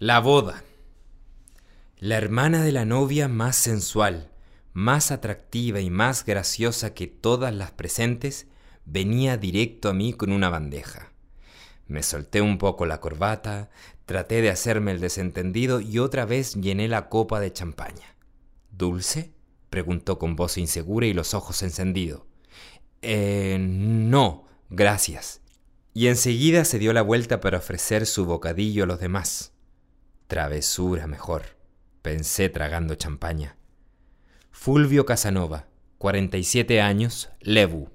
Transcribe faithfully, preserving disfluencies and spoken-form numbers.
La boda. La hermana de la novia más sensual, más atractiva y más graciosa que todas las presentes, venía directo a mí con una bandeja. Me solté un poco la corbata, traté de hacerme el desentendido y otra vez llené la copa de champaña. ¿Dulce?, preguntó con voz insegura y los ojos encendidos. Eh, no, gracias. Y enseguida se dio la vuelta para ofrecer su bocadillo a los demás. Travesura mejor, pensé tragando champaña. Fulvio Casanova, cuarenta y siete años, Lebu.